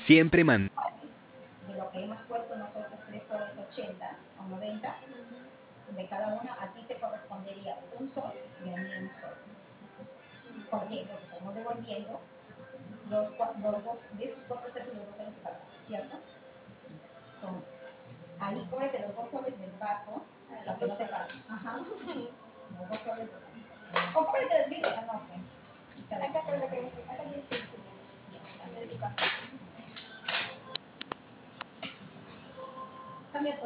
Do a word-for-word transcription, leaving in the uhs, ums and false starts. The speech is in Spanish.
Siempre man... De lo que hemos puesto nosotros, tres soles ochenta o noventa, de cada una, a ti te correspondería un sol y a mí un sol. ¿Por qué? Porque estamos devolviendo los, los dos, de esos cuatro pesos, los dos soles que faltan, ¿cierto? Entonces, ahí cógete los dos soles del vaso, para que no te pasen. Ajá. Los dos soles del vaso. O cógete, mira, no,